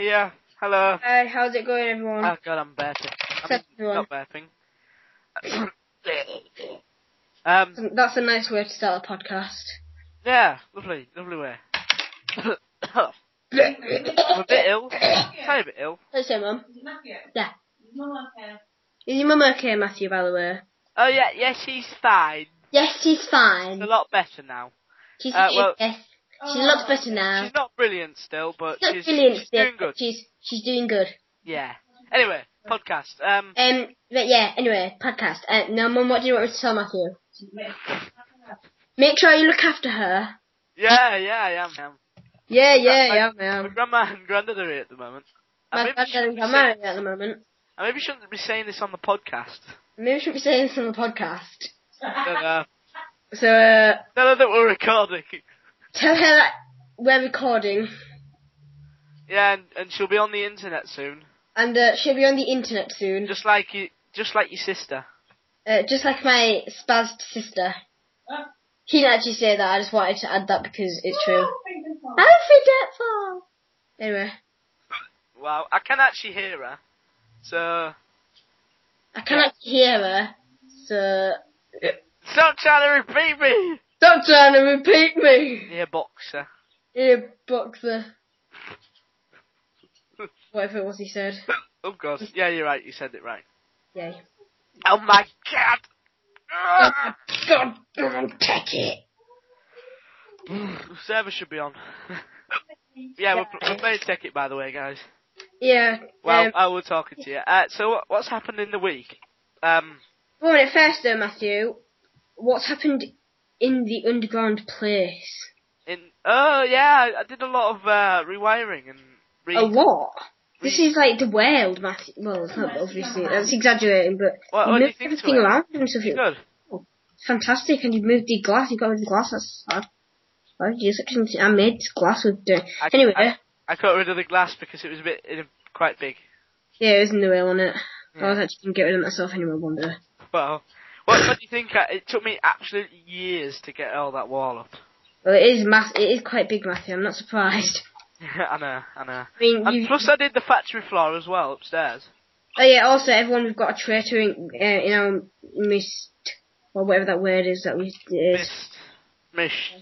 here. Hello. Hi, how's it going, everyone? Oh god, I'm burping. Not burping. That's a nice way to start a podcast. Yeah, lovely way. I'm a bit ill. Tiny bit ill. Let's say, Mum. Is it Matthew? Yeah. Is your mum okay? Is your mum okay, Matthew, by the way? Oh yeah, she's fine. Yes, she's fine. She's a lot better now. She's well, yes, she's a lot better now. She's not brilliant still, but She's not she's brilliant still, doing good. She's doing good. Yeah. Anyway, podcast. But yeah, anyway, podcast. Now, Mum, what do you want me to tell Matthew? Make sure you look after her. Yeah, I am. Yeah, My grandma and granddad are here at the moment. My granddad and grandma are here at the moment. I maybe shouldn't be saying this on the podcast. Maybe we shouldn't be saying this on the podcast. No. So, No, that we're recording. tell her that we're recording. Yeah, and she'll be on the internet soon. And she'll be on the internet soon. Just like your sister. Just like my spazzed sister. He didn't actually say that, I just wanted to add that because it's true. I'm forgetful! Anyway. Wow, I can actually hear her. So... I can actually hear her, so... Stop trying to repeat me! Stop trying to repeat me! Ear boxer. Ear boxer. Whatever it was he said. Oh god, yeah, you're right, you said it right. Yay. Oh my god! God, don't take it! The server should be on. Yeah, we're playing Take It, by the way, guys. Yeah. Well, I was talking to you. So what's happened in the week? Well, at first though, Matthew, what's happened in the underground place? Oh yeah, I did a lot of rewiring and A what? This is like the world, Matthew. Well, it's not obviously. That's exaggerating, but what you do you moved think everything to it? around and stuff. Good. It's fantastic, and you moved the glass. You got rid of the glass. That's sad. Why did you do such an? I made this glass with dirt. Anyway. I got rid of the glass because it was quite big. Yeah, it was in the way, wasn't it? Yeah. I was actually going to get rid of it myself anyway one day. Well, what do you think? It took me absolutely years to get all that wall up. Well, it is quite big, Matthew. I'm not surprised. I know. I mean, And plus I did the factory floor as well, upstairs. Oh yeah, also everyone, we've got a traitor in our mist, or whatever that word is that we did. Mish.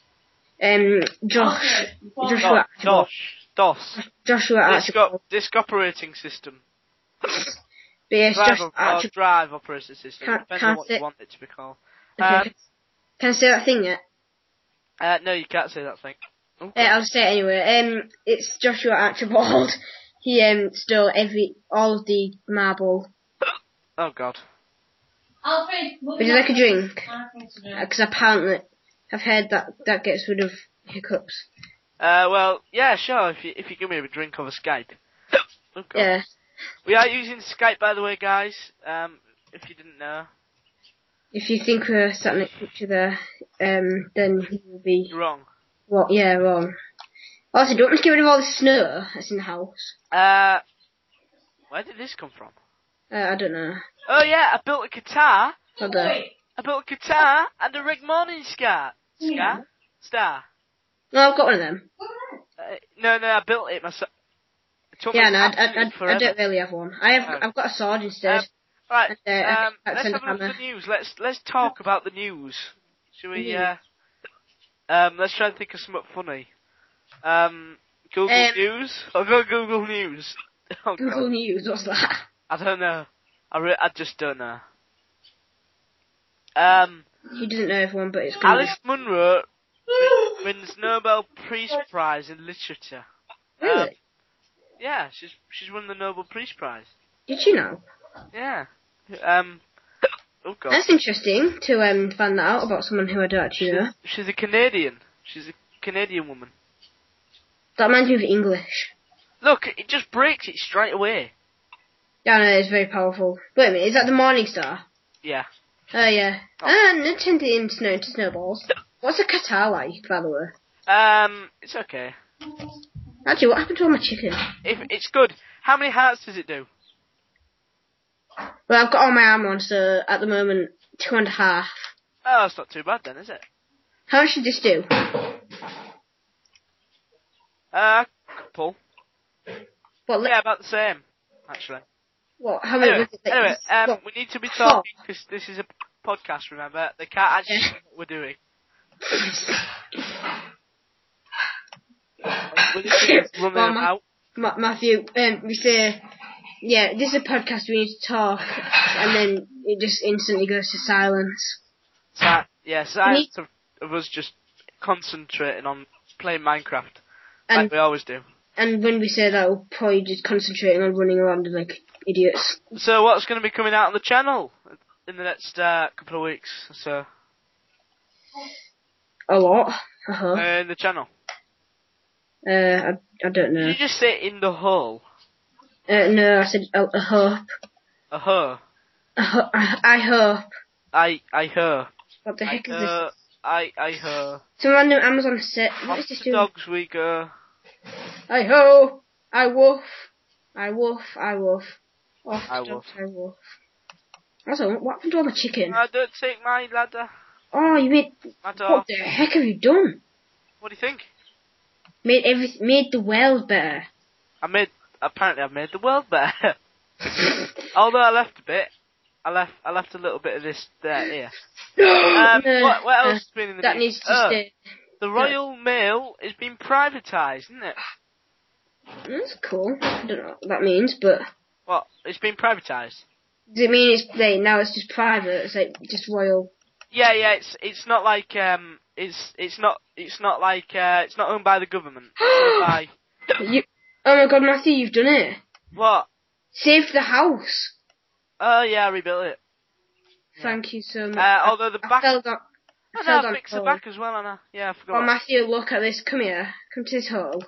Joshua Archibald. Disk operating system. But yes, Joshua Archibald. Drive operating system. Depends on what you want it to be called. Okay, can I say that thing yet? No, you can't say that thing. I'll just say it anyway. It's Joshua Archibald. He stole all of the marble. Oh god. Would you like a drink? Because apparently I've heard that gets rid of hiccups. Well, yeah, sure. If you give me a drink over Skype. Oh god. Yeah. We are using Skype, by the way, guys. If you didn't know. If you think we're sat next to each other, then you will be... You're wrong. What? Yeah, wrong. Also, don't want to get rid of all the snow that's in the house. Where did this come from? I don't know. Oh yeah, I built a guitar. Hold on. I built a guitar and a Rick Morning Star. Star. No, I've got one of them. No, I built it myself. Yeah, no, I don't really have one. I've got a sword instead. Right, And, let's have a look at the news. Let's talk about the news. Shall we? Let's try and think of something funny. Google News. I'll go Google News. Oh, Google God. News. What's that? I don't know. I just don't know. He doesn't know everyone, but it's good. Alice Munro wins Nobel Peace Prize in Literature. Really? Yeah, she's won the Nobel Peace Prize. Did you know? Yeah. Oh god. That's interesting to find that out about someone who I don't actually know. She's a Canadian. She's a Canadian woman. That reminds me of English. Look, it just breaks it straight away. Yeah, no, it's very powerful. Wait a minute, is that the Morning Star? Yeah. Oh yeah. No tinting into snowballs. What's a Qatar like, by the way? It's okay. Actually, what happened to all my chicken? It's good. How many hearts does it do? Well, I've got all my armour on, so at the moment, 2.5. Oh, it's not too bad then, is it? How much did this do? Couple. What? Yeah, about the same, actually. What? How many? Anyway, what? we need to be talking because this is a podcast. Remember, they can't actually see what we're doing. We need to run them out. Matthew, we say, yeah, this is a podcast. We need to talk, and then it just instantly goes to silence. Silence of us just concentrating on playing Minecraft, like we always do. And when we say that, we're probably just concentrating on running around like idiots. So what's going to be coming out on the channel in the next couple of weeks? So a lot. In the channel. I don't know. Did you just say in the hole? No, I said a hope. A her. I hope. I her. What the heck is this? I her. Some random Amazon set. What is Off this the doing? dogs we go. I ho. I woof. I woof. I woof. Off I the dogs. woof. I woof. Also, what happened to all the chicken? Don't take my ladder. Oh, you made. My door. What the heck have you done? What do you think? Made the world better. Apparently I've made the world better. Although I left a bit. I left a little bit of this there here. What else has been in the that news? needs to stay. The Royal Mail is being privatised, isn't it? That's cool. I don't know what that means, but What? It's been privatised? does it mean it's like now it's just private? It's like just royal. Yeah. It's not like it's not owned by the government. It's owned by Oh my God, Matthew, you've done it. what? Saved the house. Oh yeah, I rebuilt it. Thank you so much. Although the back. I fix the back as well, Anna. Yeah, I forgot. Oh, Matthew, look at this. Come here. Come to this hole.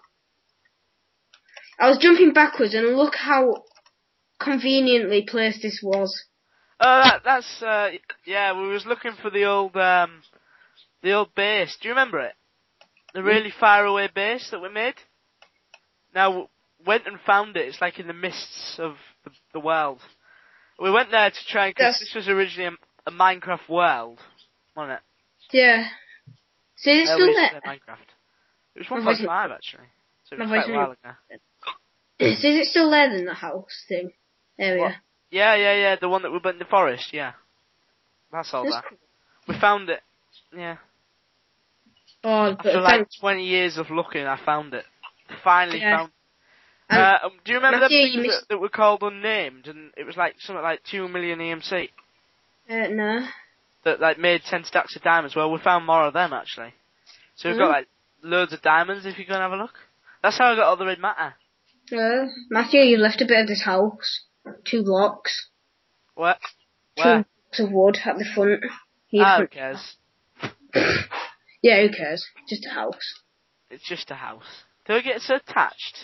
I was jumping backwards, and look how conveniently placed this was. Oh, that's yeah. We was looking for the old base. Do you remember it? The really far away base that we made. Now went and found it. It's like in the mists of the world. We went there to try because this was originally a Minecraft world, wasn't it? Yeah. So is it still there? Minecraft. It was 1.5 actually. So it was quite a while ago. So is it still there then, the house thing area? What? Yeah. The one that we built in the forest. Yeah. That's all there. Cool. We found it. Yeah. Oh, but After like 20 years of looking, I found it. Finally found. Do you remember Matthew, the things that were called unnamed, and it was like something like 2 million EMC? No. That like made 10 stacks of diamonds. Well, we found more of them actually. So we've got like loads of diamonds. If you go and have a look, that's how I got all the red matter. Matthew, you left a bit of this house. 2 blocks. What? 2 blocks of wood at the front. Who cares? Yeah, who cares? Just a house. It's just a house. Do I get so attached?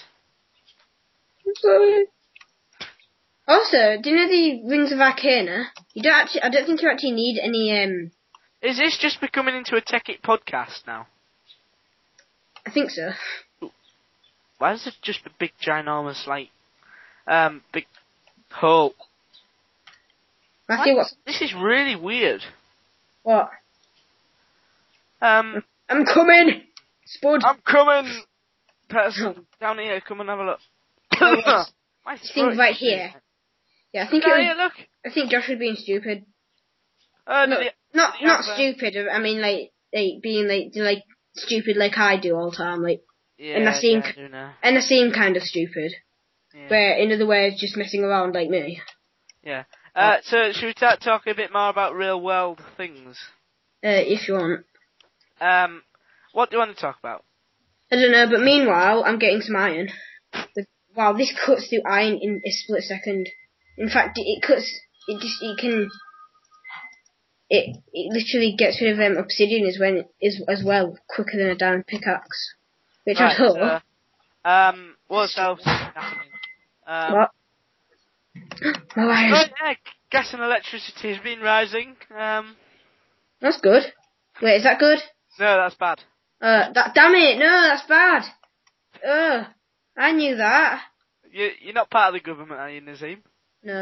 Also, do you know the Rings of Arcana? I don't think you actually need any, Is this just becoming into a Tech It podcast now? I think so. Why is it just a big ginormous, like, big hole? Matthew, what? This is really weird. What? I'm coming! Spud! I'm coming! Person, down here, come and have a look. I think right here. Yeah, I think look. I think Josh was being stupid. Not stupid. I mean, like being like stupid, like I do all the time. Like, and I seem kind of stupid. Yeah. Where, in other words, just messing around like me. Yeah. So should we talk a bit more about real world things? If you want. What do you want to talk about? I don't know, but meanwhile, I'm getting some iron. Wow, this cuts through iron in a split second. In fact, it literally gets rid of obsidian as well, quicker than a diamond pickaxe. Which I thought. What else is happening? What? Right, yeah, gas and electricity has been rising. That's good. Wait, is that good? No, that's bad. Damn it! No, that's bad. I knew that. You're not part of the government, are you, Nazim? No.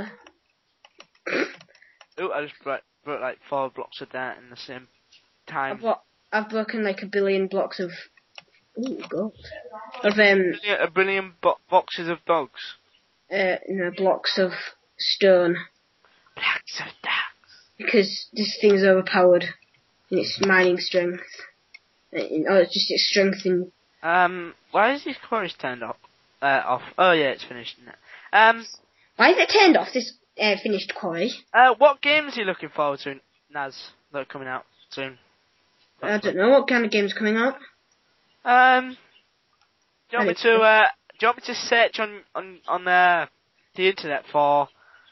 Oh, I just broke like 4 blocks of dirt in the same time. I've broken like 1 billion blocks of Ooh, gold. Of a billion boxes of dogs. No, blocks of stone. Blocks of dogs. Because this thing's overpowered in its mining strength. It's just its strength in... Why is these quarries turned off? Oh yeah, it's finished. Why is it turned off, this finished quarry? What games are you looking forward to, Naz, that are coming out soon? I don't know, what kind of game's coming out? Do you want me to search on the internet for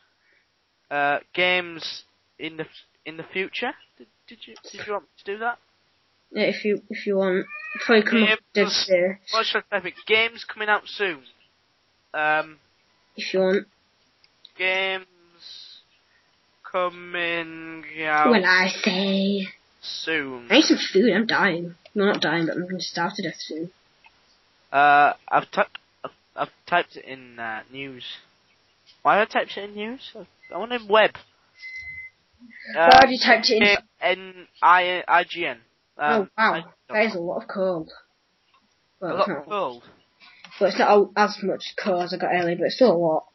games in the future? Did you want me to do that? Yeah, if you want, probably come up with what should I type? Games coming out soon. If you want. Games coming out. When I say soon. I need some food. I'm dying. No, not dying, but I'm going to starve to death soon. I've typed it in news. Why have I typed it in news? I want in web. Why have you typed it in? IGN. Oh wow, that is a lot of coal. Well, a lot of coal. Well, it's not as much coal as I got earlier, but it's still a lot.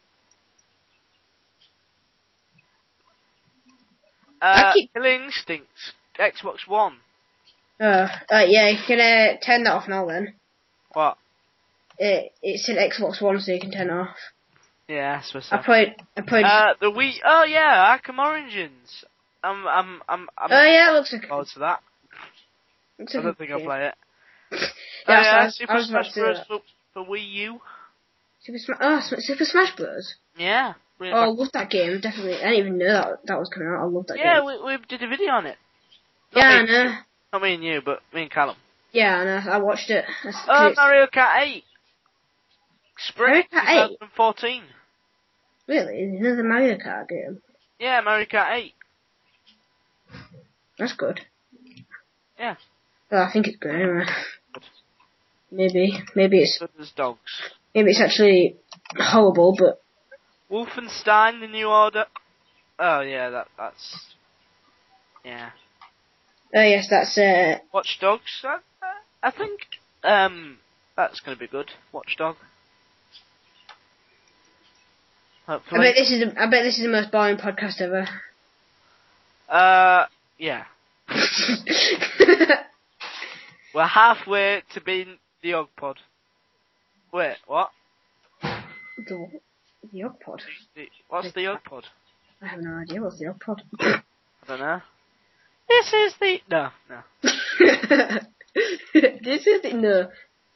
Killing Instincts, Xbox One. Yeah, you can turn that off now then. What? It's an Xbox One, so you can turn it off. Yeah, I suppose so. I played. The Wii. Oh yeah, Arkham Origins. I'm oh yeah, it looks like. forward to that. I don't think I'll play it. Yeah, Super Smash Bros. For Wii U. Super Smash Bros. Yeah. Really I love that game, definitely. I didn't even know that was coming out. I love that game. Yeah, we did a video on it. I know. Not me and you, but me and Callum. Yeah, I know. I watched it. Mario Kart 8. Spring 2014. Really? Another Mario Kart game? Yeah, Mario Kart 8. That's good. Yeah. Well, I think it's good anyway. Maybe it's good as dogs. Maybe it's actually horrible, but Wolfenstein: The New Order. Oh yeah, that's yeah. Oh yes, that's Watch Dogs. I think that's gonna be good. Watch Dog. Hopefully. I bet this is the most boring podcast ever. Yeah. We're halfway to being the Og Pod. Wait, what? The Og Pod? What's the Og Pod? I have no idea what's the Og Pod. I don't know. This is the... No. This is the... No.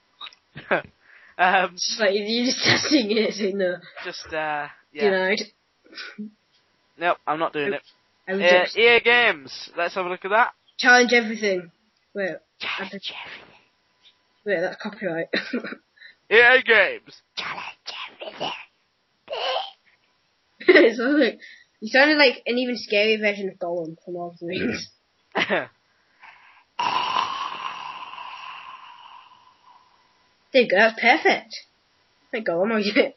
Like, you're just testing it, so no. Just, yeah. Denied. Nope, I'm not doing it. EA Games. Let's have a look at that. Challenge everything. Wait. Challenge everything. Wait, that's copyright. EA Games. Challenge everything. You sounded like an even scarier version of Gollum from Lord of the Rings. There you go, that's perfect. Hey Gollum, are you?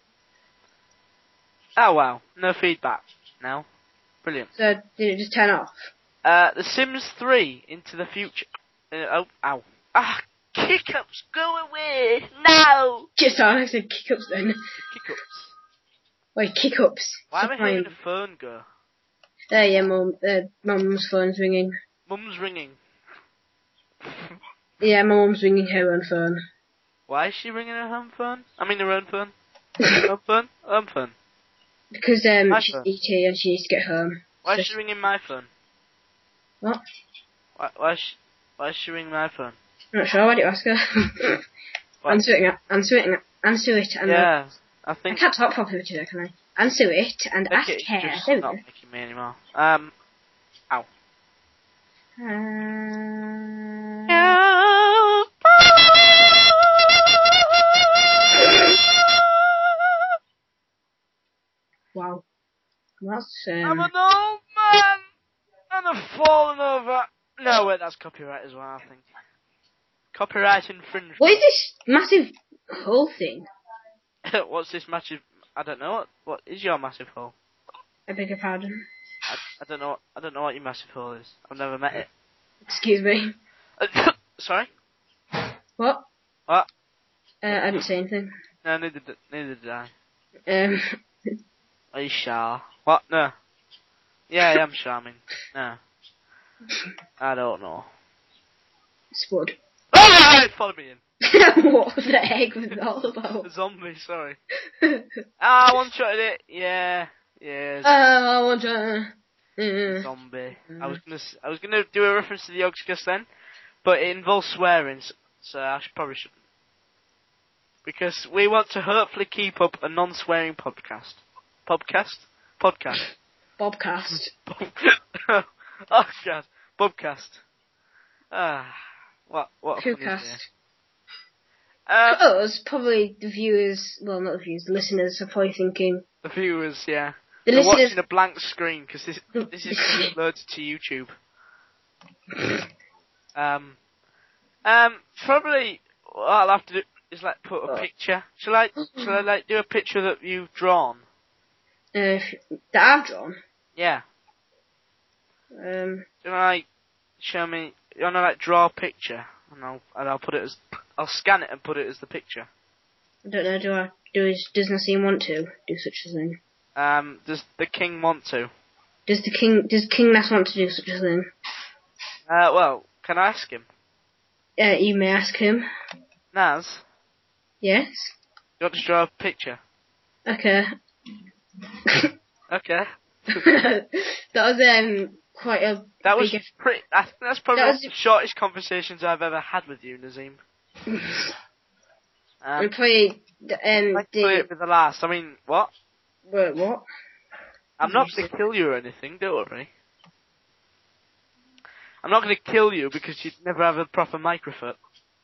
Oh wow, no feedback. No. Brilliant. So, did it just turn off? The Sims 3 Into the Future. Ow. Kick-ups, go away, now! Just I said kick-ups then. Kick-ups. Wait, kick-ups. Why am I hearing the phone go? Yeah, Mum's phone's ringing. Mum's ringing? Yeah, my mum's ringing her own phone. Why is she ringing her home phone? I mean her own phone? Home phone? Home phone. Because she's ET and she needs to get home. Why is she ringing my phone? What? Why is she ringing my phone? I'm not sure, why don't you ask her? Answer it. And yeah, I think... I can't talk properly today, can I? Answer it and ask her. Just there we not go. making me anymore. Ow. Wow. That's, I'm an old man! And I've fallen over. No, wait, that's copyright as well, I think. Copyright infringement. What is this massive hole thing? What's this massive... I don't know. What is your massive hole? I beg your pardon. I don't know what your massive hole is. I've never met it. Excuse me. Sorry? What? What? I didn't say anything. No, neither did I. Are you sure? What? No. Yeah, I am charming. No. I don't know. Spud. Ah! Follow me in. What the heck was that all about? A zombie, sorry. Ah, I one-shotted it. Yeah. Yes. I want to. Zombie. I was gonna do a reference to the Oscars then, but it involves swearing, so I probably shouldn't. Because we want to hopefully keep up a non-swearing podcast. Podcast. Bobcast. Oh god, Bobcast. What a funny idea. For us, probably the viewers, well not the viewers, the listeners are probably thinking. The viewers, yeah. They're watching a blank screen because this is loaded to YouTube. Probably what I'll have to do is like put a picture. Shall I like do a picture that you've drawn? That I've drawn? Yeah. Do you wanna like show me? You wanna like draw a picture and I'll put it as I'll scan it and put it as the picture. I don't know. Does Nassim want to do such a thing? Does the king want to? Does King Nas want to do such a thing? Well, can I ask him? You may ask him. Nas? Yes? You want to draw a picture? Okay. Okay. That was quite a. That was pretty. I think that's probably one of the shortest conversations I've ever had with you, Nazim. We played. Let's play it with the last. I mean, what? Wait, what? I'm not going to kill you or anything. Don't worry. I'm not going to kill you because you'd never have a proper microphone.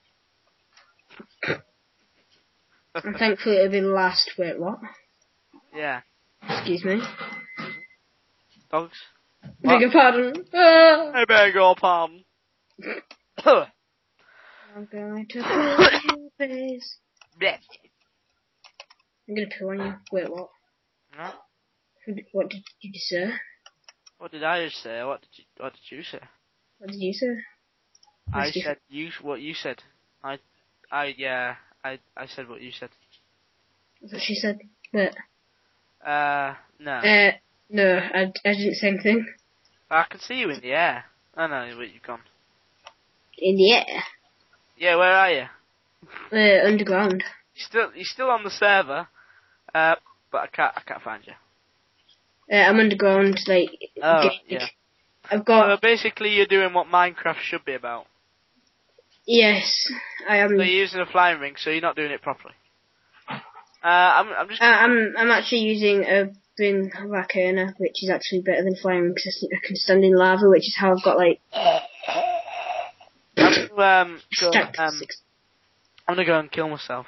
And thankfully it'll be the last. Wait, what? Yeah. Excuse me. Dogs. Beg your pardon. I beg your pardon. I'm going to put your face. I'm going to poo on you. Wait, what? No? What did you say? What did I just say? What did you say? What did you say? I said what you said. I said what you said. That's what she said. Wait. No. No, I didn't say anything. I can see you in the air. I know where you've gone. In the air? Yeah, where are you? Underground. You're still on the server, but I can't find you. I'm underground, like. Yeah. I've got. So basically, you're doing what Minecraft should be about. Yes, I am. So you're using a flying ring, so you're not doing it properly. I'm actually using a ring Raccoon, which is actually better than flying ring because I can stand in lava, which is how I've got like. I'm gonna go and kill myself.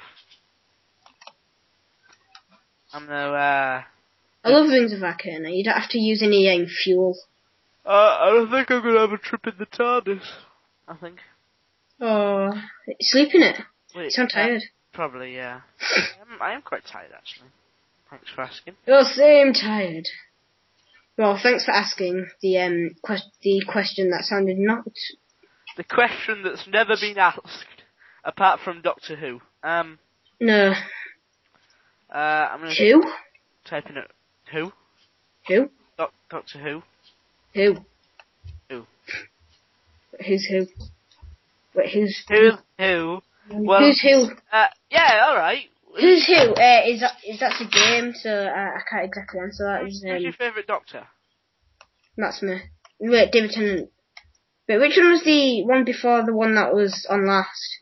I love rings of Raccoon. You don't have to use any fuel. I don't think I'm gonna have a trip in the TARDIS. I think. Oh, sleep in it. Wait, you sound tired. Probably, yeah. I am quite tired, actually. Thanks for asking. You're same tired. Well, thanks for asking the question that sounded not. The question that's never been asked, apart from Doctor Who. No. I'm gonna Who? Type in it. Who? Who? Doctor Who. Who? Who? Who's who? Wait, who's who? Well, who's who? Yeah, alright. Who's who? Is that a game? So I can't exactly answer that. Who's your favourite Doctor? Matt Smith. Wait, David Tennant. Wait, which one was the one before the one that was on last?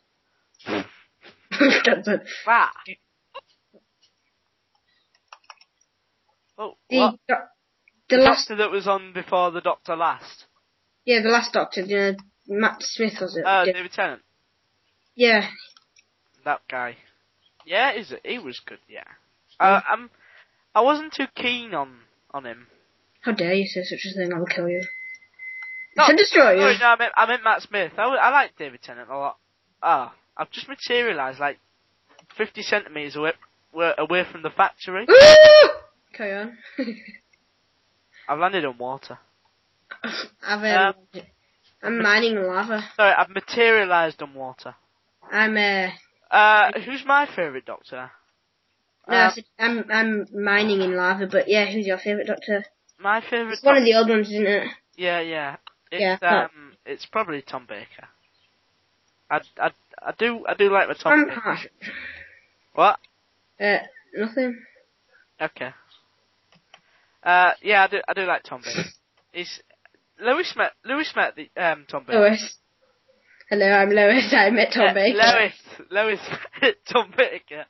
Wow. Oh, what? The last Doctor that was on before the Doctor last. Yeah, the last Doctor. Matt Smith was it? David Tennant. Yeah. That guy. Yeah, he was good. Yeah. I wasn't too keen on him. How dare you say such a thing? I'll kill you. To destroy you. No, I meant Matt Smith. I like David Tennant a lot. I've just materialised like 50 centimetres away from the factory. Carry on. I've landed on water. I'm mining lava. Sorry, I've materialised on water. I'm Who's my favourite Doctor? No, I'm mining in lava, but yeah, who's your favourite Doctor? My favourite. It's one of the old ones, isn't it? Yeah. It's probably Tom Baker. I do like the Tom Baker. What? Nothing. Okay. Yeah, I do like Tom Baker. Lewis met the Tom Baker. Lois. Hello, I'm Lois. I met Tom Baker. Lois met Tom Baker.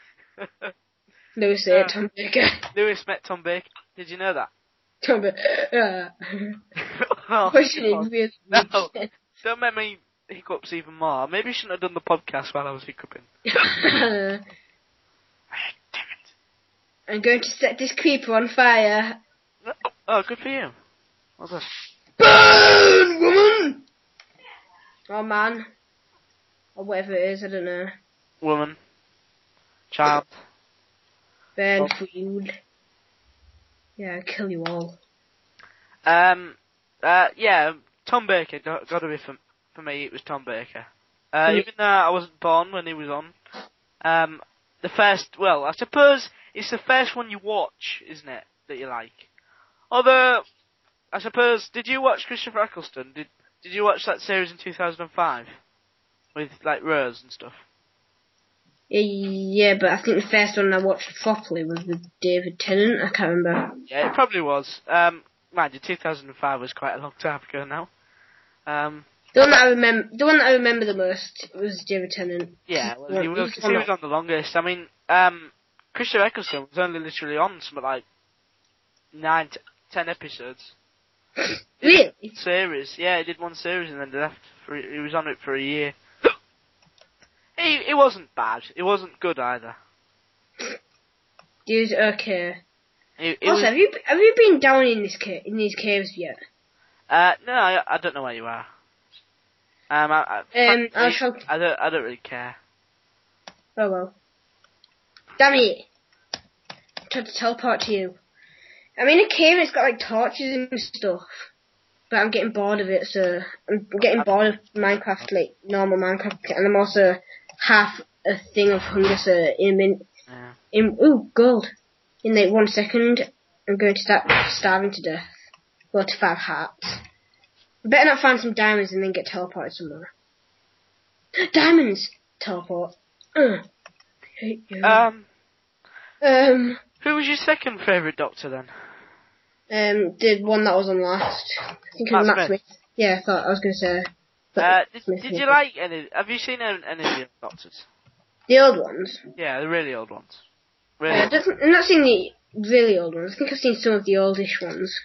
Lewis met Tom Baker. Lewis met Tom Baker. Did you know that? Tom Baker. No, don't make me hiccups even more. Maybe I shouldn't have done the podcast while I was hiccuping. Damn it. I'm going to set this creeper on fire. Oh, good for you. Well done. Burn, woman! Or man. Or whatever it is, I don't know. Woman. Child. Burn food. Yeah, I'll kill you all. Yeah, Tom Baker, gotta be for me, it was Tom Baker. Even though I wasn't born when he was on. I suppose it's the first one you watch, isn't it, that you like? Although, I suppose, did you watch Christopher Eccleston? Did you watch that series in 2005? With, like, Rose and stuff? Yeah, but I think the first one I watched properly was with David Tennant. I can't remember. Yeah, it probably was. Mind you, 2005 was quite a long time ago now. The one that I remember the most was David Tennant. Yeah, well, he was on the longest. I mean, Christopher Eccleston was only literally on something like 9 to 10 episodes. Really? Series, yeah, he did one series and then left. He was on it for a year. It wasn't bad. It wasn't good either. He was okay. Also, have you been down in these caves yet? No, I don't know where you are. I don't really care. Oh well. Damn it! I tried to teleport to you. I'm in a cave and it's got like torches and stuff. But I'm getting bored of it, so I'm getting bored of Minecraft, like normal Minecraft, and I'm also half a thing of hunger, so gold. In like 1 second, I'm going to start starving to death. Go to 5 hearts. I better not find some diamonds and then get teleported somewhere. Diamonds! Teleport. Hate you. Who was your second favourite Doctor then? The one that was on last. I think it was Matt Smith. Yeah, I was going to say. Did you like any? Have you seen any of the Doctors? The old ones? Yeah, the really old ones. Really? I'm not seeing the really old ones. I think I've seen some of the oldish ones.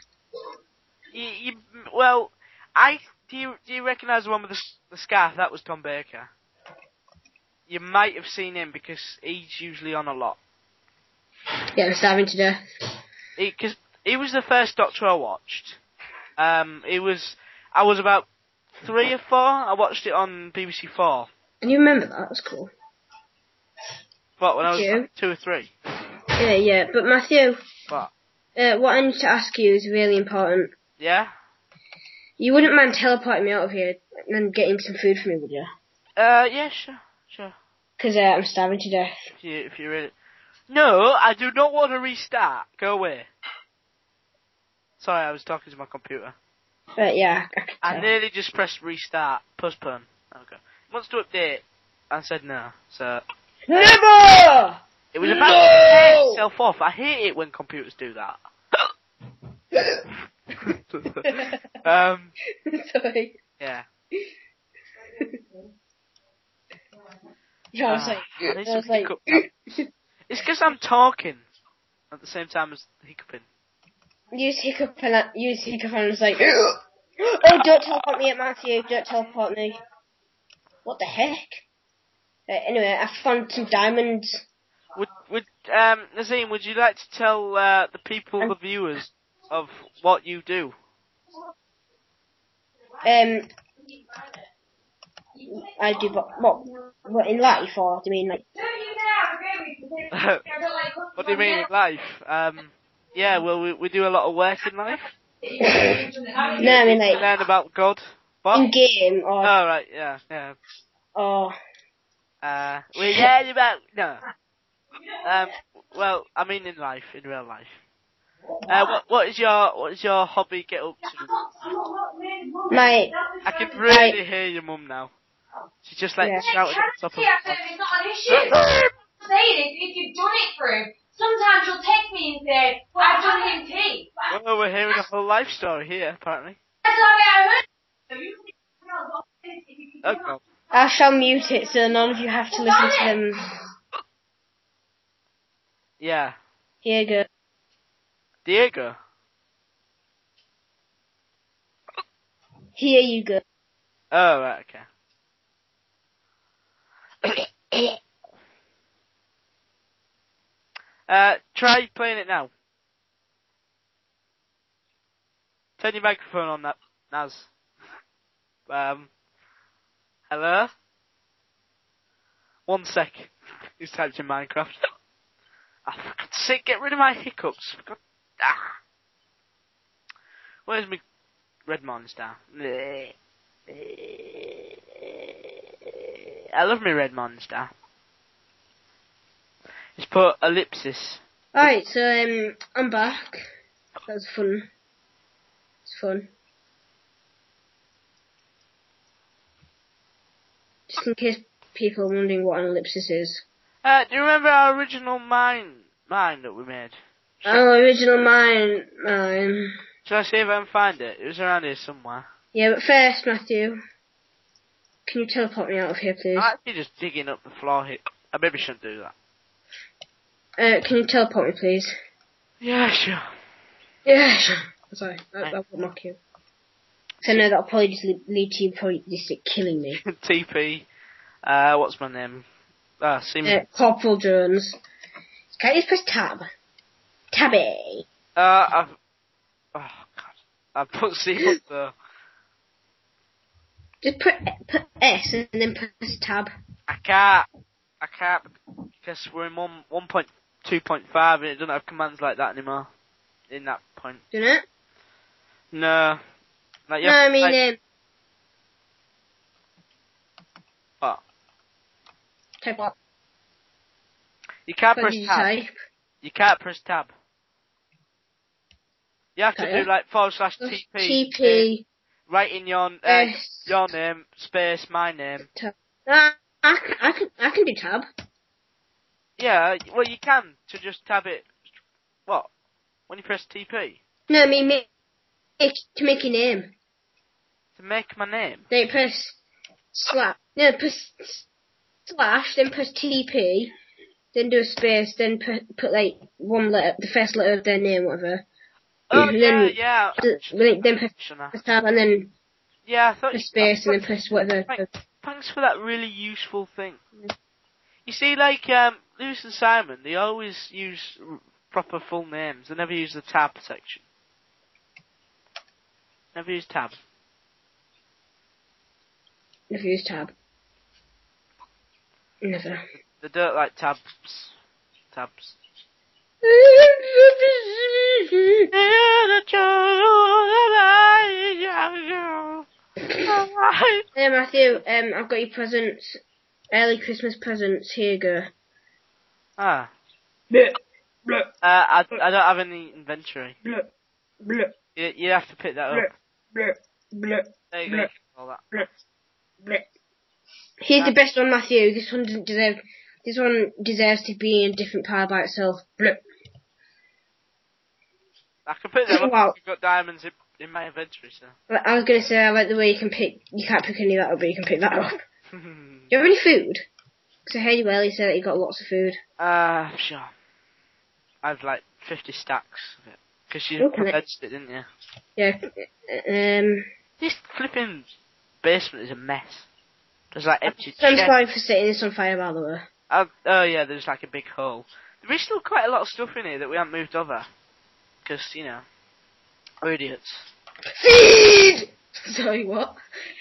Do you recognise the one with the scarf? That was Tom Baker. You might have seen him because he's usually on a lot. Yeah, I'm starving to death. Because he was the first Doctor I watched. I was about 3 or 4. I watched it on BBC 4. And you remember that? That's cool. What, when I was like 2 or 3? Yeah. But Matthew. What? What I need to ask you is really important. Yeah? You wouldn't mind teleporting me out of here and getting some food for me, would you? Yeah, sure. Because I'm starving to death. If you really... No, I do not want to restart. Go away. Sorry, I was talking to my computer. Yeah. I nearly just pressed restart. Postpone. Okay. It wants to update. I said no, so... Never! It was about to turn itself off. I hate it when computers do that. Sorry. Yeah. Yeah, I was like... It's because I'm talking at the same time as hiccuping. Use hiccup and I was like... Oh, don't teleport me at Matthew. Don't teleport me. What the heck? Anyway, I found some diamonds. Nazim, would you like to tell the people, the viewers, of what you do? I do what in life, or do you mean like? What do you mean in life? Yeah, well, we do a lot of work in life. No, I mean like. Learn about God. What? In game or. Oh right, yeah. Or. Well, yeah, about no. Well, I mean in real life. What is your hobby? Get up to? My, I can really hear your mum now. She's just like shouting at the top of her It's not an issue. Saying if you've done it through, sometimes you'll text me and say, I've done UT. Well, we're hearing a whole life story here, apparently. That's all I heard. Oh, God. I shall mute it so none of you have to listen to them. Yeah. Here you go. Diego. Here you go. Oh, right, okay. Try playing it now. Turn your microphone on, that Naz. Hello? 1 sec. He's typed in Minecraft. Oh, for God's sake, get rid of my hiccups. For God. Where's my red monster? I love my red monster. Just put ellipsis. Alright, so I'm back. That was fun. It's fun. Just in case people are wondering what an ellipsis is. Do you remember our original mine that we made? Oh, original mine. Shall I see if I can find it? It was around here somewhere. Yeah, but first, Matthew, can you teleport me out of here, please? I'm actually just digging up the floor here. I maybe shouldn't do that. Can you teleport me, please? Yeah, sure. Yeah, sure. Sorry, I won't mock you. So I know that'll probably just lead to you probably just killing me. TP. What's my name? Corporal Jones. Can't you just press tab? Tabby. Oh God. I put C up though. Just put S and then press tab. I can't because we're in 1.2.5 and it doesn't have commands like that anymore. In that point. Doesn't it? No. Like, No, I mean, what? Type what? You can't What press did you tab. type? You can't press tab. You have to Okay. do like /TP. TP. Write in your name, space, my name. Tab. I can do tab. Yeah, well you can to just tab it. What? When you press TP? No, I mean to make your name. To make my name? Then press slash. No, press slash. Then press TP. Then do a space. Then put like one letter, the first letter of their name, whatever. Oh then, yeah. Then press tab and then yeah, I thought press space and then press whatever. Thanks for that really useful thing. You see, like Lewis and Simon, they always use proper full names. They never use the tab section. Never use tab. Never use tab. Never. They don't like tabs. Tabs. Hey Matthew, I've got your presents. Early Christmas presents. Here you go. Ah. Bleh. Bleh. I don't have any inventory. Bleh. Bleh. You have to pick that up. Bleh. Bleh. There you go. All that. Bleh. Bleh. Here's the best one, Matthew. This one doesn't deserve. This one deserves to be in a different pile by itself. Bleh. I can pick them up. Wow. I've got diamonds in my inventory, so. I was gonna say I like the way you can't pick any of that up, but you can pick that up. Do you have any food? Because I heard you earlier say that you got lots of food. Sure. I've like 50 stacks of it. Because you condensed it, didn't you? Yeah. This flipping basement is a mess. There's like empty I'm chests. sorry for setting this on fire, by the way. Oh yeah, there's like a big hole. There is still quite a lot of stuff in here that we haven't moved over. Because, you know, we're idiots. Feed! Sorry, what?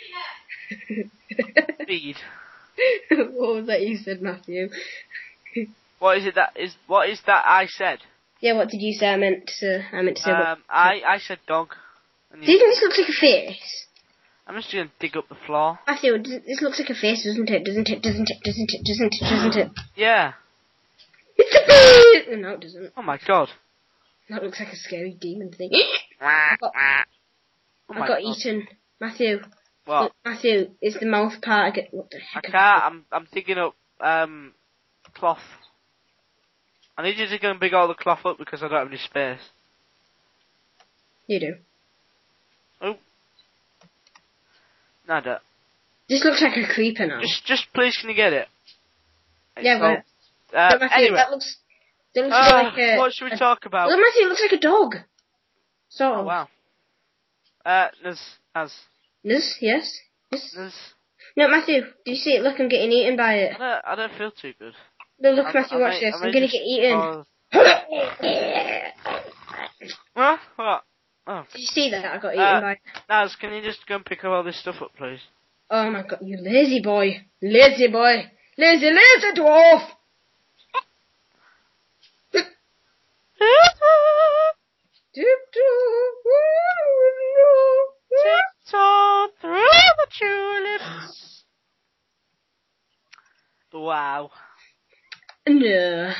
Feed. What was that you said, Matthew? What is that I said? Yeah, what did you say? I meant to say what? I said dog. Do you think this looks like a face? I'm just gonna dig up the floor. Matthew, this looks like a face, doesn't it? Doesn't it? Yeah. It's a face! No, it doesn't. Oh my god. That looks like a scary demon thing. Oh I my got god. eaten. Matthew. What? Look, Matthew, is the mouth part. I get. What the I heck? can't. I'm digging up cloth. I need you to go and dig all the cloth up because I don't have any space. You do. Oh. No, I don't. This looks like a creeper now. Just please, can you get it? Yeah, So, but Matthew, anyway. that looks like a. What should we talk about? Look, Matthew, it looks like a dog. Sort Oh of. wow. Nuz. Yes, yes. Nuz. No, Matthew, do you see it? Look, I'm getting eaten by it. I don't feel too good. No, look, Matthew, watch this. I'm gonna get eaten. Huh? What? Oh. Did you see that? I got eaten by it. Naz, can you just go and pick up all this stuff up, please? Oh my god, you lazy boy. Lazy boy. Lazy dwarf. Tiptoe through the tulips. Wow. No.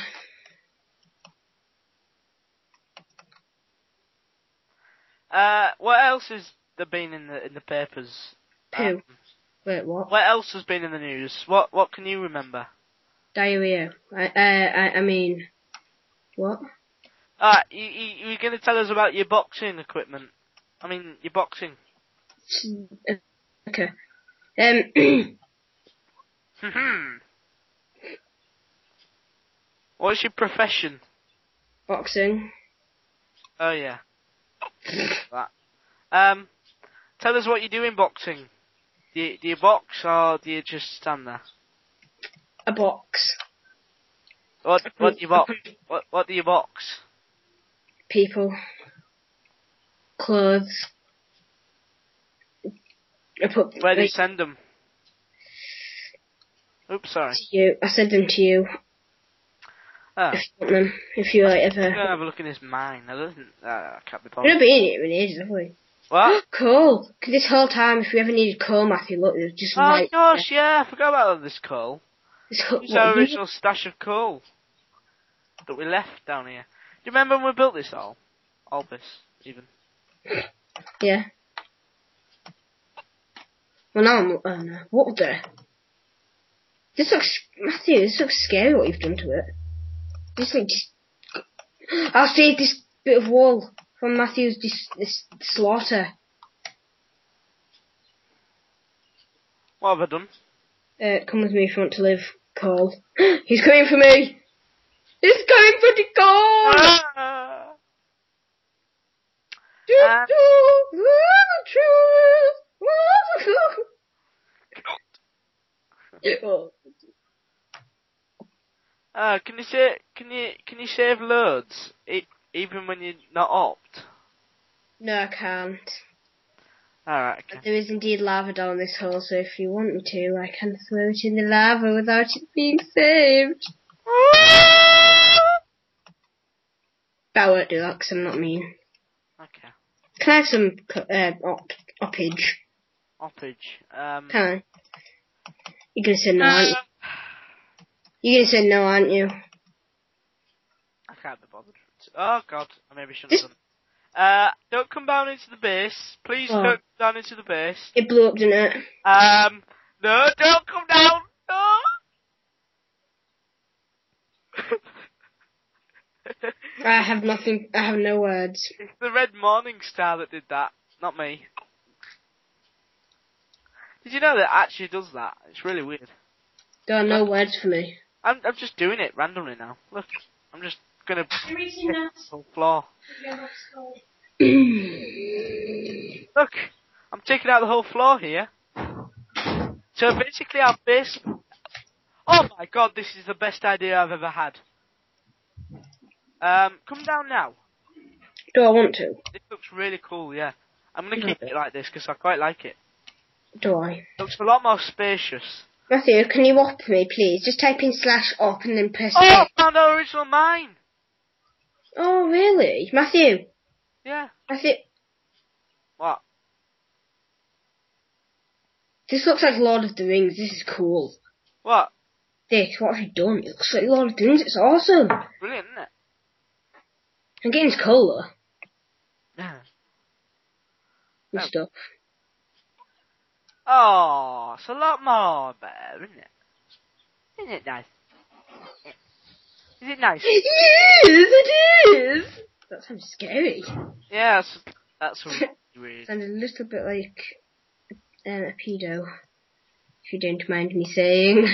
What else has there been in the papers? Poo. Wait, what? What else has been in the news? What can you remember? Diarrhea. I mean, what? You're going to tell us about your boxing equipment. I mean, your boxing. Okay. What's your profession? Boxing. Oh yeah. That. Tell us what you do in boxing. Do you box or do you just stand there? A box. What do you box? What do you box? People. Clothes. Where do you send them? Oops, sorry. To you. I sent them to you. Oh. If you want them. If you like I'm ever. gonna have a look in his mine. I can't be We've bothered. not been in it in ages, have we? What? Coal. 'Cause this whole time, if we ever needed coal, Matthew, look, there's just Oh right gosh, yeah, I forgot about all this coal. there. This It's our original stash of coal that we left down here. Do you remember when we built this all? All this, even. Yeah. Well, now I'm. Oh no. What the? This looks. Matthew, this looks scary what you've done to it. This looks. I'll save this bit of wall from Matthew's this slaughter. What have I done? Come with me if you want to live, Cole. He's coming for me! He's coming for the Cole! Can you save loads even when you're not opt? No, I can't. Alright, okay. There is indeed lava down this hole, so if you want me to, I can throw it in the lava without it being saved. But I won't do that 'cause I'm not mean. Okay. Can I have some oppage? Oppage. Can I? You're gonna say no, aren't you? You're gonna say no, aren't you? I can't be bothered. Oh god, I maybe shouldn't have done. Don't come down into the base. Please don't come down into the base. It blew up, didn't it? No, don't come down! No! I have nothing, I have no words. It's the Red Morning Star that did that, not me. Did you know that it actually does that? It's really weird. There are no words for me. I'm just doing it randomly now. Look, I'm just gonna You're eating hit that. the whole floor. Yeah, that's cold. Look, I'm taking out the whole floor here. So basically our base... Oh my god, this is the best idea I've ever had. Come down now. Do I want to? This looks really cool, yeah. I'm gonna keep it like this because I quite like it. Do I? Looks a lot more spacious. Matthew, can you op me, please? Just type in /op and then press Oh, I F. found our original mine! Oh, really? Matthew? Yeah. Matthew? What? This looks like Lord of the Rings. This is cool. What? This, what have you done? It looks like Lord of the Rings. It's awesome. Brilliant, isn't it? I'm getting his colour Yeah. and Oh. stuff. Oh, it's a lot more better, isn't it? Isn't it nice? Is it nice? Yes, it is! That sounds scary. Yeah, that's really weird. Sounds a little bit like a pedo, if you don't mind me saying.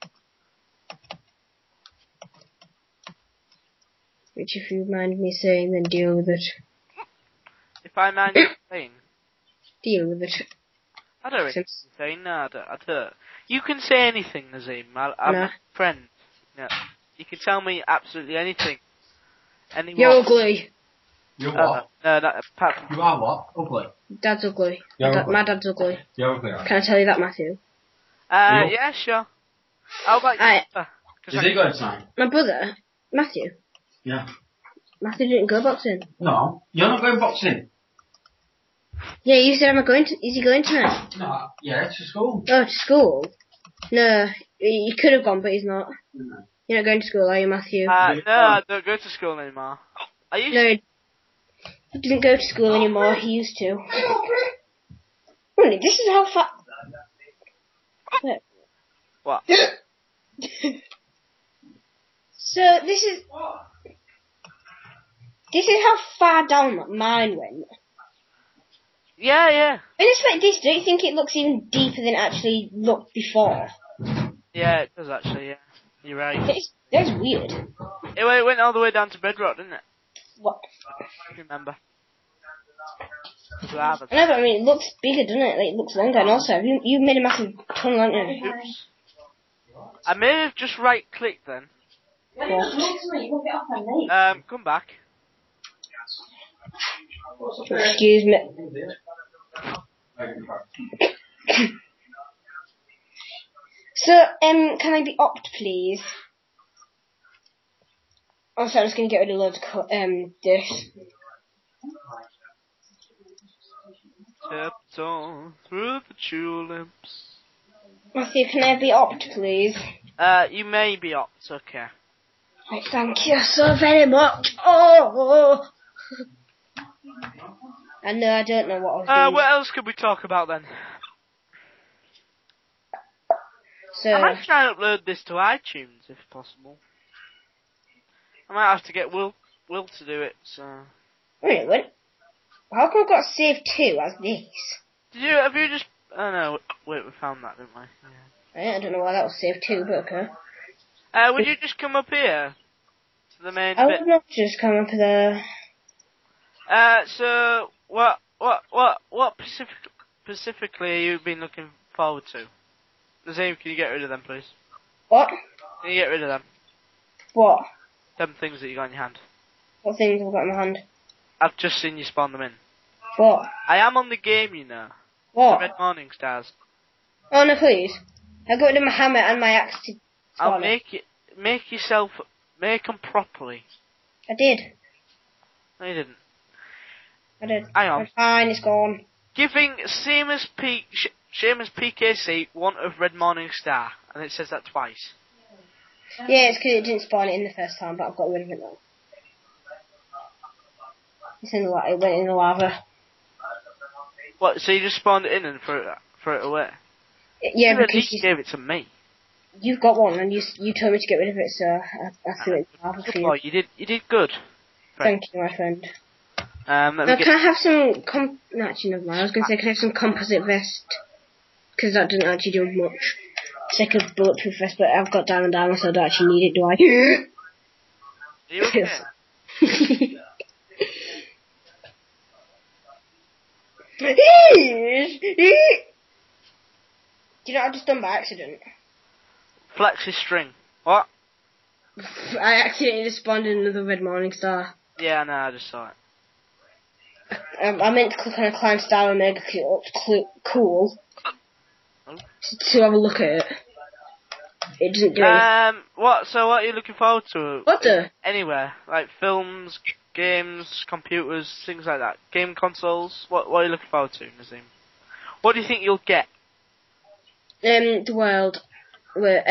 Which, if you mind me saying, then deal with it. If I mind you saying, Deal with it. I don't really Since- say no, I don't. You can say anything, Nazim. I'm No. a friend. No. You can tell me absolutely anything. Anyone. You're ugly. You're what? No, apart from You are what? Ugly. Dad's ugly. You're ugly. My dad's ugly. You're ugly, aren't Can I tell you that, Matthew? You? yeah, sure. How about you? Aye. 'Cause you? Is I- he going tonight? My brother, Matthew. Yeah. Matthew didn't go boxing. No. You're not going boxing? Yeah, you said, is he going tonight? No. Yeah, to school. Oh, to school? No, he could have gone, but he's not. No. You're not going to school, are you, Matthew? no, I don't go to school anymore. I used No, he doesn't go to school anymore. He used to. Really, this is how far. What? So this is how far down mine went. Yeah, yeah. When it's like this, don't you think it looks even deeper than it actually looked before? Yeah, it does actually, yeah. You're right. That's weird. It went all the way down to bedrock, didn't it? What? If you remember. Rather. I know, but I mean, it looks bigger, doesn't it? Like, it looks longer, and also, you made a massive tunnel, haven't you? Oops. I may have just right clicked then. When it does look to me, you won't get off my knee. Come back. Excuse me. So, can I be opt, please? Also, I'm just gonna get rid of loads of this. Tiptoe through the tulips. Matthew, can I be opt, please? You may be opt, okay. Right, thank you so very much. Oh! I know, I don't know what I was doing. What else could we talk about then? So, I might try and upload this to iTunes if possible. I might have to get Will to do it, so. wait a minute. How come I've got save 2 as this? Have you just, oh no, wait, we found that, didn't we? Yeah. I don't know why that was save 2, but okay. Would you just come up here? To the main I bit? would not just come up there. So, what specifically have you been looking forward to? Nazim, can you get rid of them, please? What? Can you get rid of them? What? Them things that you got in your hand. What things have I got in my hand? I've just seen you spawn them in. What? I am on the game, you know. What? Red Morning Stars. Oh no, please. I got rid of my hammer and my axe to I'll spawn it. make them properly. I did. No, you didn't. I did. Hang on. It's fine, it's gone. Giving Seamus PKC one of Red Morning Star, and it says that twice. Yeah, it's 'cause it didn't spawn it in the first time, but I've got rid of it now. It's in the it went in the lava. What? So you just spawned it in and threw it away? Yeah, You at because least gave it to me. you've got one and you told me to get rid of it, so I threw it in the lava for Good you. boy, you did good. Thank you, my friend. Let Now, me get. can I have some no, actually, never mind. I was going to say, can I have some composite vest? Because that doesn't actually do much. It's like a bulletproof vest, but I've got diamond armor, so I don't actually need it, do I? Are you okay? Do you know what I just done by accident? Flexi string. What? I accidentally just spawned in another red morning star. Yeah, no, I just saw it. I meant to click on a climb star and make it look cool. Oh. To have a look at it. It doesn't do anything. What? So what are you looking forward to? What the? Anywhere, like films, games, computers, things like that. Game consoles. What are you looking forward to, Nazim? What do you think you'll get? The world. Where,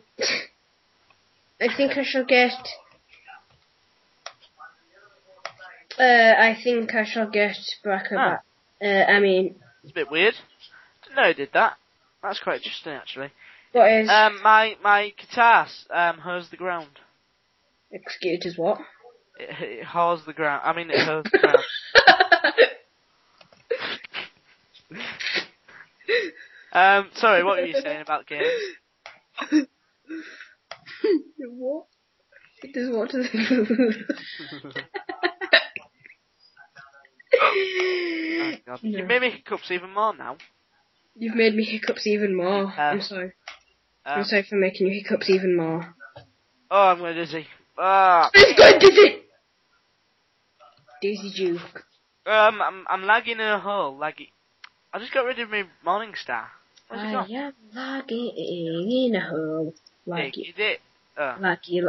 I think I shall get. I think I shall get Baraka. It's a bit weird. Didn't know I did that. That's quite interesting, actually. What is? My guitar hoes the ground. Excuse is what? It hoes the ground. I mean, it hoes the ground. Sorry, what were you saying about games? What? It does what to the Oh, God. No. You made me hiccups even more now. You've made me hiccups even more. I'm sorry. I'm sorry for making you hiccups even more. Oh, I'm going dizzy. Ah. It's going dizzy! Dizzy Duke. I'm lagging in a hole. Laggy. I just got rid of my Morningstar. Where's it gone? I am lagging in a hole. Laggy. Is it? Laggy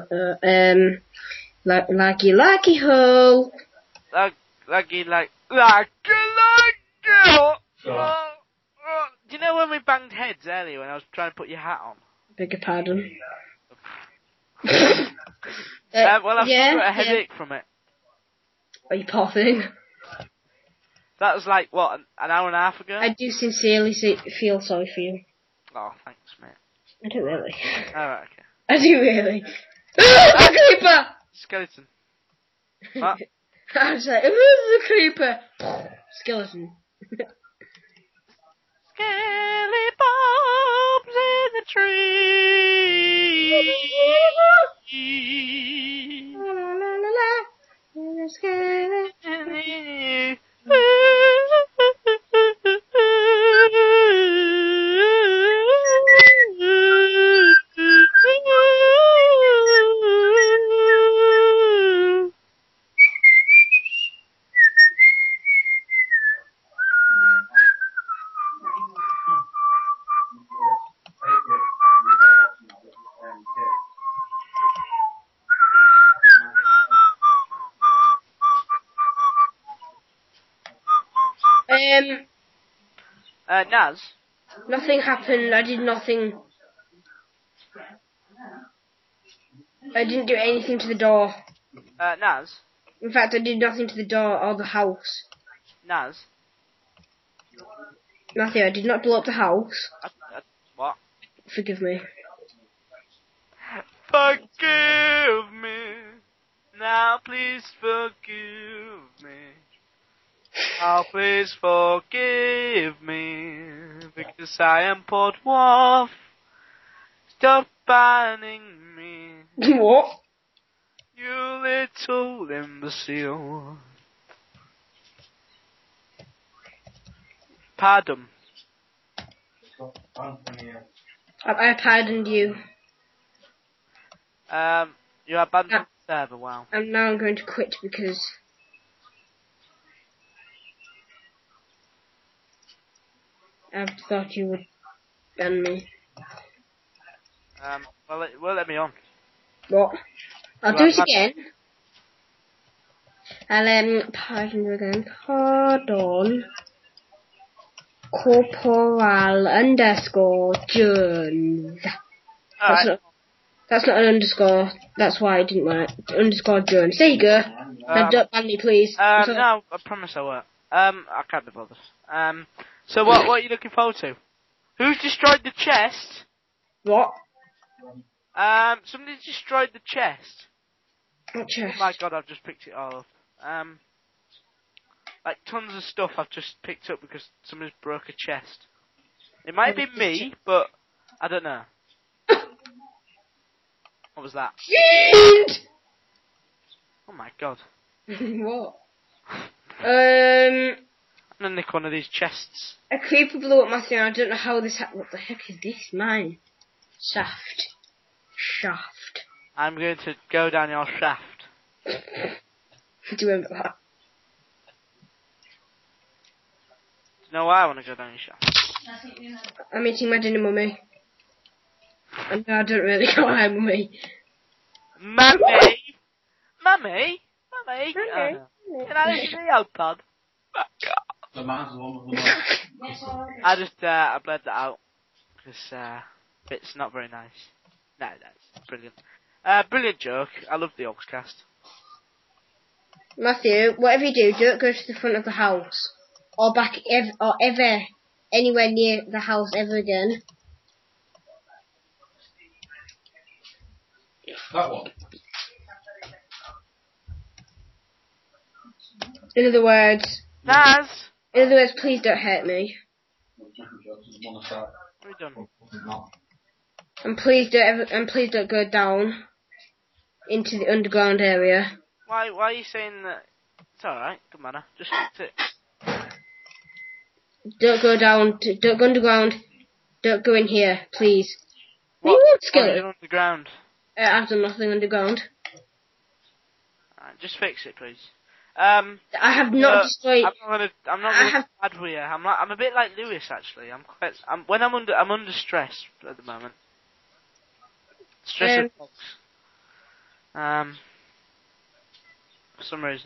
hole. Laggy. Do you know when we banged heads earlier when I was trying to put your hat on? Beg your pardon. Well, I've still got a headache from it. Are you popping? That was like, what, an hour and a half ago? I do sincerely feel sorry for you. Oh, thanks, mate. I do really. Alright, okay. I do really. The creeper! Skeleton. What? I was like, the creeper! Skeleton. Skelly bobs in the tree. La la la la la. Skeleton. Naz? Nothing happened. I did nothing. I didn't do anything to the door. Naz? In fact, I did nothing to the door or the house. Naz? Nothing. I did not blow up the house. What? Forgive me. Forgive me. Now please forgive me. Now please forgive me. Because I am poor dwarf. Stop banning me. What? You little imbecile. Pardon. I pardoned you. You abandoned the server, wow. And now I'm going to quit because... I thought you would ban me. Well, it won't let me on. What? I'll do it again. I'll, pardon you again. Pardon. Corporal underscore Jones. That's not an underscore. That's why it didn't work. Underscore Jones. There you go. Now don't ban me, please. No, I promise I won't. I can't be bothered. So what are you looking forward to? Who's destroyed the chest? What? Somebody destroyed the chest. What chest? Oh my god, I've just picked it all up. Like tons of stuff I've just picked up because somebody's broke a chest. It might be me, but I don't know. What was that? Oh my god. What? I'm gonna nick one of these chests. A creeper blew up my thing. I don't know how this happened. What the heck is this? Mine. Shaft. I'm going to go down your shaft. Do you remember that? Do you know why I want to go down your shaft? I'm eating my dinner, mummy. And I don't really go home, mummy. Mummy! Can I listen to the old pod? The man's one of them. I bled that out. because it's not very nice. No, that's brilliant. Brilliant joke. I love the Oxcast. Matthew, whatever you do, don't go to the front of the house or back or ever anywhere near the house ever again. That one. In other words, Naz! please don't hurt me. What are you done? And please don't go down into the underground area. Why are you saying that? It's alright, doesn't matter. Just fix it. Don't go down, don't go underground. Don't go in here, please. What You want are you skill? doing underground? I've done nothing underground. Alright, just fix it, please. I have not destroyed. I'm not really bad with you. I'm a bit like Lewis actually. I'm under stress at the moment. Stress of bugs. For some reason.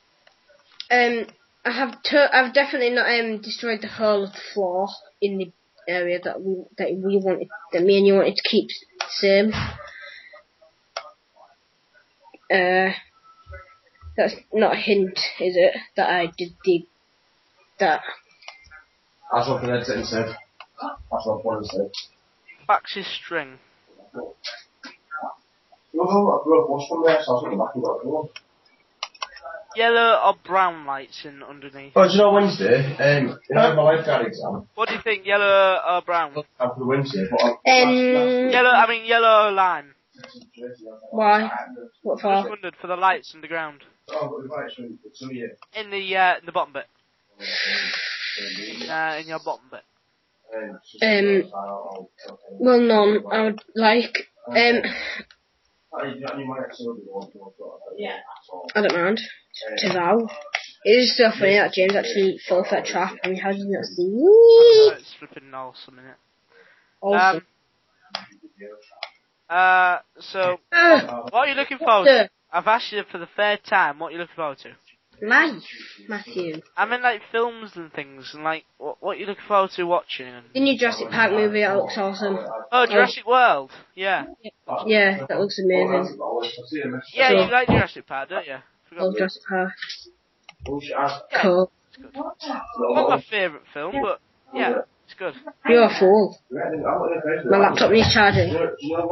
I've definitely not destroyed the whole of the floor in the area that me and you wanted to keep the same. That's not a hint, is it? That I did that. That's what the editor said. That's what one said. Fax's string. Yellow or brown lights in underneath. Oh, do you know Wednesday? My lifeguard exam. What do you think, yellow or brown? After Wednesday, Yellow line. Why? What for? I just wondered for the lights underground. Oh, but the lights in the bottom bit. In your bottom bit. Well, none. I would like. I don't mind. To thou. It is so funny that James actually fell for that trap. I mean, how did you not see? It's flipping awesome, innit? Awesome. So, what are you looking forward to? I've asked you for the third time, what are you looking forward to? Life, Matthew. I mean, like, films and things, and, like, what are you looking forward to watching? The new Jurassic Park movie, that looks awesome. Oh, Jurassic World, yeah. Yeah, that looks amazing. Yeah, you like Jurassic Park, don't you? Oh, Jurassic Park. Yeah, Cool. it's good. Not my favourite film, but, yeah, it's good. You're a fool. My laptop needs charging. Oh, do you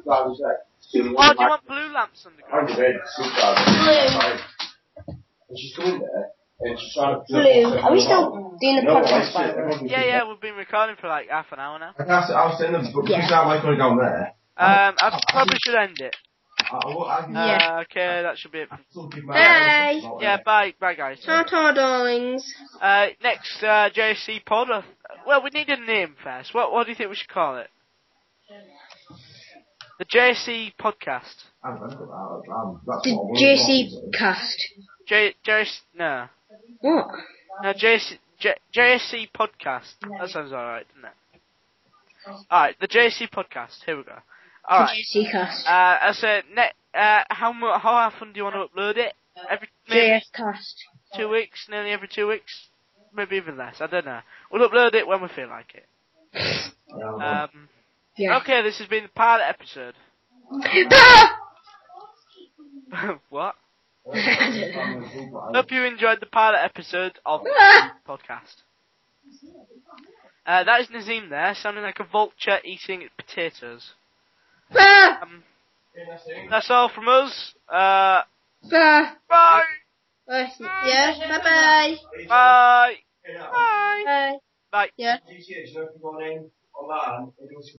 want blue lamps underground? Blue. And she's coming there, and she's trying to... Blue, are we still doing the podcast, by the way? Yeah, we've been recording for like half an hour now. I was saying them, but because I'm like going down there... I probably should end it. Yeah. Okay, that should be it. Bye. Yeah, bye guys. Ta-ta, darlings. Next, JC Pod. Well, we need a name first. What do you think we should call it? The JC Podcast. The JC Cast. No. What? No, JSC Podcast. That sounds alright, doesn't it? Alright, the JSC Podcast. Here we go. Alright. The JC Cast. I said, how often do you want to upload it? JS Cast. 2 weeks? Nearly every 2 weeks? Maybe even less. I don't know. We'll upload it when we feel like it. Yeah. Okay, this has been the pilot episode. What? Hope you enjoyed the pilot episode of the podcast. That is Nazim there, sounding like a vulture eating potatoes. That's all from us. Bye. Bye. Yeah. Bye. Bye. Bye. Bye. Yeah.